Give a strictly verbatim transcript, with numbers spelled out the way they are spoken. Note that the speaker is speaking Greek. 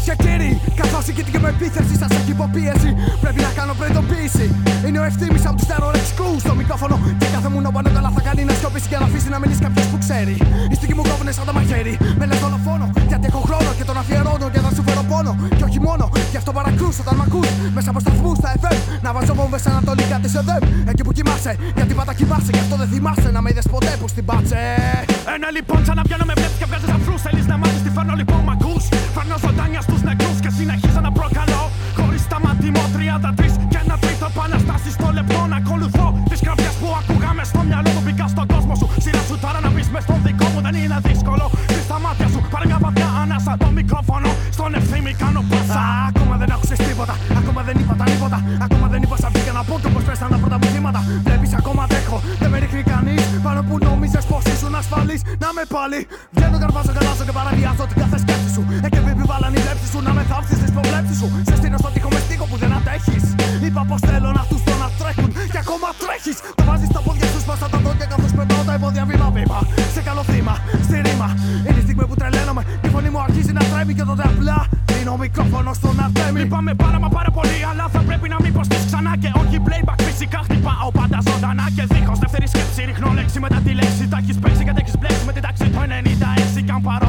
και κύριοι, καθώς η και με επίθεση σας έχει υποπίεση, πρέπει να κάνω προειδοποίηση. Είναι ο Ευθύμης από τους Terror X Crew στο μικρόφωνο. Και κάθε μου νόμπανο καλά θα κάνει να σιωπήσει και να αφήσει να μιλήσει κάποιος που ξέρει. Η στιγμή μου κόβουνε σαν το μαχαίρι. Με λες δολοφόνο, γιατί έχω χρόνο και τον αφιερώνω για να σου φέρω πόνο. Και όχι μόνο, γι' αυτό παρακρούς όταν μ' ακούς. Μέσα από σταθμούς στα εφ εμ, να βάζω βόμβες ανατολικά της ΕΔΕΜ. Εκεί που κοιμάσαι, γιατί πάντα κοιμάσαι. Γι' αυτό δεν θυμάσαι να με είδες ποτέ που στην πάτσε. Ένα λοιπόν, σαν να πιάνω με βλέπεις και βγάζεις αφρούς. Θέλεις να μάθεις τι φέρνω λοιπόν μ' ακούς. Φέρνω ζωντάνια στους νεκρούς και συνεχίζω να προκαλώ. Χωρίς σταματημό τριάντα τρία και ένα τρίτο επαναστάσεις στο λεπτό να ακολουθώ. Τις κραυγές που ακούγαμε στο μυαλό μου μπήκα στον κόσμο σου. Σειρά σου τώρα να μπεις μες στον δικό μου, δεν είναι δύσκολο. Κλείς τα μάτια σου, πάρε μια βαθιά ανάσα. Το μικρόφωνο στον Ευθύμη κάνω πάσα. Ακόμα δεν άκουσες τίποτα, ακόμα δεν είπα τα τίποτα. Ακόμα δεν είπα σαν βγήκα να πω το πως πέσαν τα πρώτα μου θύματα. Βλέπεις ακόμα τρέχω, δεν με ρίχνει κανείς. Πάνω που νόμιζες πως ήσουν ασφαλής. Να με πάλι, βγαίνω, καρβάζω, καλάζω και παραβιάζω την κάθε σκέψη σου. Εκεί που επιβάλλαν οι βλέψεις σου να με θάψεις τις προβλέψεις σου. Σε στείνω στο τοίχο με στίχο που δεν αντέχεις. Είπα πως θέλω να τους δω να τρέχουν και ακόμα τρέχεις. Το βάζεις στα πόδια σου, σπάσα τα δόντια καθώς περνάω τα επόδια βήμα-βήμα. Σε καλό θύμα, στη ρήμα. Είναι η στιγμή που τρελαίνομαι. Η φωνή μου αρχίζει να τρέμει και τότε απλά δίνω μικρόφωνο στον Αρτέμι. Λυπάμαι πάρα μα πάρα πολύ, αλλά θα πρέπει να μην προστείς ξανά και όχι playback. Φυσικά χτυπάω πάντα ζωντανά και δίχως δεύτερη σκέψη. Ρίχνω λέξη μετά τη λέξη. Τα έχεις παίξει και τα έχεις μπλέξει με την τάξη το ενενήντα έξι. Κι αν πάρω